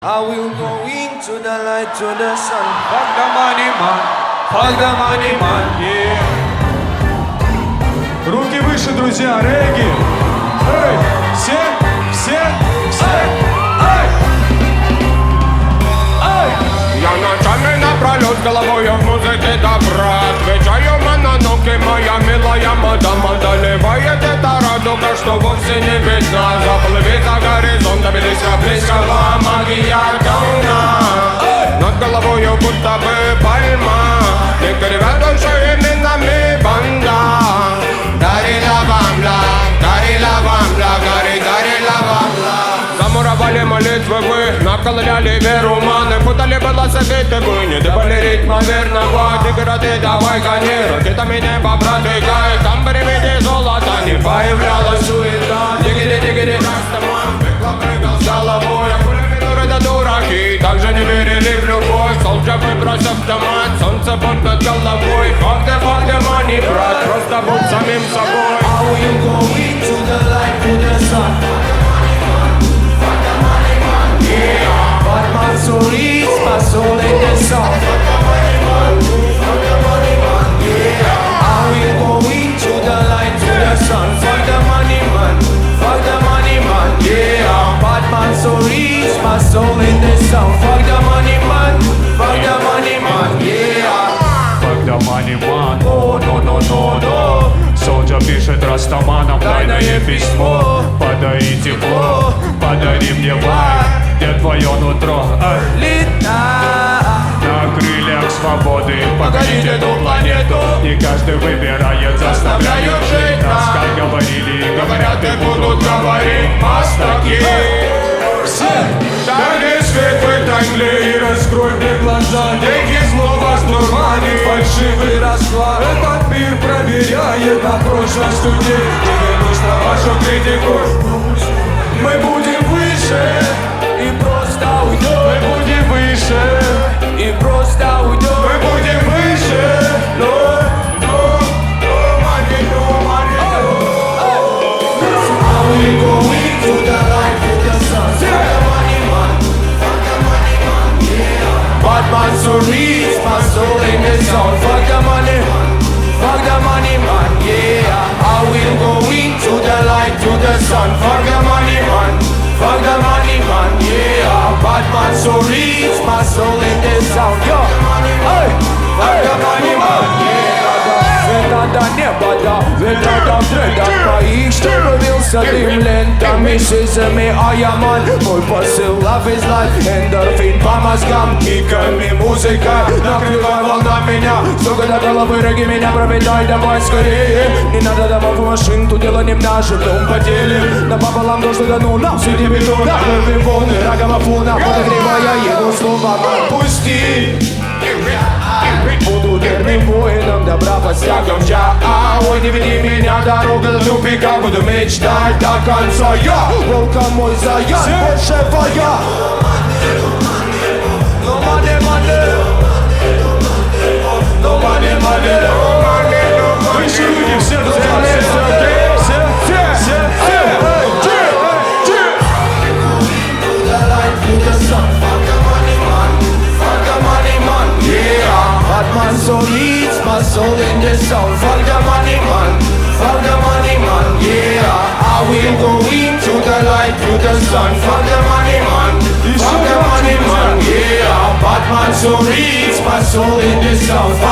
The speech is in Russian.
I will go into the light to the sun. Fuck the money, man. Fuck the money, man. Yeah. Руки выше, друзья, регги. Эй, все. Эй. Я ночами напролет головою в музыке добра. Отвечаю мононогти, моя милая мадам одолевает эта радуга, что вовсе не видна. Заплыви за горизонтом, близко магия говна. Над головою будто бы пальма. Некоторые рядом, что именно ми банда. Дарила вам ла, дарила вам ла. Замуровали молитвы вы, накололяли веру маны. Путали велосипеды вы, не добавили ритма верного. Деграды давай гони, ракетами небо продвигай. Там приведи золото, не появлялась суета. Дигири, растаман, пекло прыгал с головой. Это дураки, также не верили в любовь. Солнце выбрось автомат, солнце под над головой. Fuck the money, брат, просто будь самим собой. I will go into the light to the sun. But my soul is my soul in the sun. I will go into the light to the sun. Fuck the money man, fuck the money man, yeah. But my soul is my soul in the sun. Fuck the money man, fuck the money man, yeah. Fuck the money, man. Oh, no. Солнце пишет растаманам тайное письмо. Подари тепло, подари мне лайк. Где твое нутро? На крыльях свободы покорить эту планету. Не каждый выбирает, заставляют жить нас. Как говорили и говорят и будут говорить мастаки. Дали свет в этой мгле и раскрой мне глаза. Деньги зло вас дурманит, фальшивый расклад. Этот мир проверяет на прочность людей. Тебе нужно вашу критику. Мы будем выше и просто уйдем. Мы будем выше и просто уйдем. Мы будем выше, но money, no money, I will go into the light with the sun. Fuck the money man, fuck the money man, yeah. Bad man so rich, my soul in the sun. Fuck the money man, yeah. I will go into the light to the sun. Fuck the money man, fuck the money man, yeah. Bad man so rich, my soul in the sun. Yo, hey, fuck the money man, yeah. Света до неба, до ветра до треда моих, что рубился дым лентами, шизами, а я ман. Мой посыл, love is life, эндорфин по мозгам, киками, музыка, накрывай волна меня. Сука до головы, роги меня пропитай, давай скорее. Не надо домов и машин, тут дело не в нашем, дом поделим. Напополам то, что дано нам, среди бетона. Ловим волны, рогова фона, подогревая его слова. Отпусти. Буду верным воином добра под стягом я. Ой, не веди меня, дорога до тупика. Буду мечтать до конца я. Волком мой заяц, больше твоя. No money, выше люди, все вместе. Man so needs my soul in the sun. Fuck the money man, fuck the money man, yeah. I will go into the light to the sun. Fuck the money man, fuck the money man, yeah. But man so needs my soul in the sun.